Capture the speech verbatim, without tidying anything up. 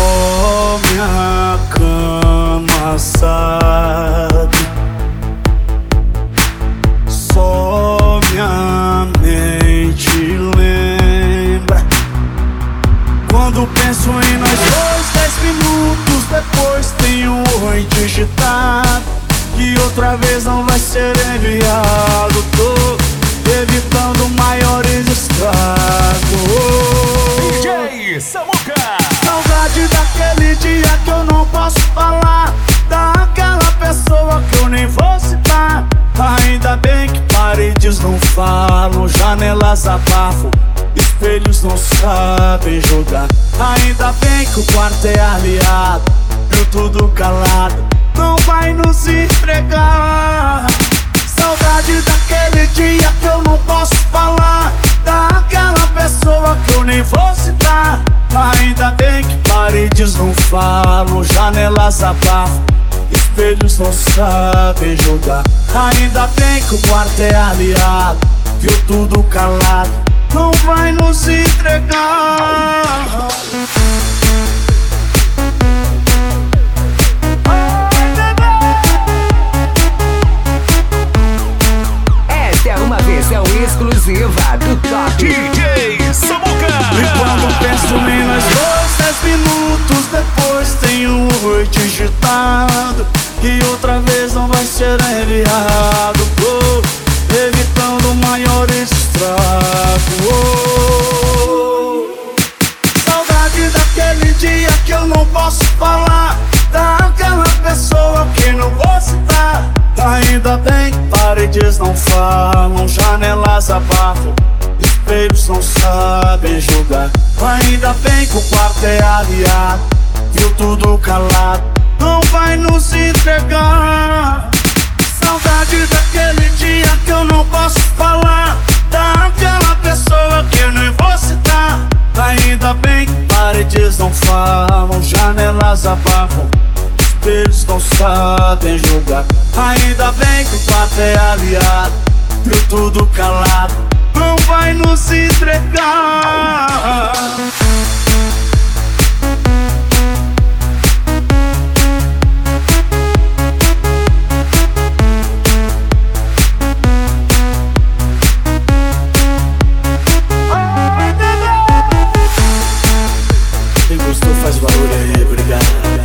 Só minha cama sabe, só minha mente lembra. Quando penso em nós dois, dez minutos depois tem um oi digitado, que outra vez não vai ser enviado. Tô evitando maiores estragos. D J Samuca. Saudade daquele dia que eu não posso falar, daquela pessoa que eu nem vou citar. Ainda bem que paredes não falam, janelas abafam, espelhos não sabem julgar. Ainda bem que o quarto é aliado, viu tudo calado, não vai nos entregar. Saudade daquele dia que eu não posso falar, daquela pessoa que eu nem vou citar. Ainda bem que paredes não falam, janelas abafam, espelhos não sabem julgar. Ainda bem que o quarto é aliado, viu tudo calado, não vai nos entregar. Essa é uma versão exclusiva do Top D J Samuca. E quando penso em nós dois, dez minutos depois tem um oi digitado, que outra vez não vai ser enviado. Tô evitando maiores estragos. Saudade daquele dia que eu não posso falar, daquela pessoa que não vou citar. Ainda bem que paredes não falam, janelas abafam, espelhos não sabem julgar. Ainda bem que o quarto é aliado, viu tudo calado, não vai nos entregar. Saudade daquele dia que eu não posso falar, daquela pessoa que eu nem vou citar. Ainda bem que paredes não falam, janelas abafam, espelhos não sabem julgar. Ainda bem que o quarto é aliado, viu tudo calado, não vai nos entregar. Quem gostou faz barulho aí, obrigado.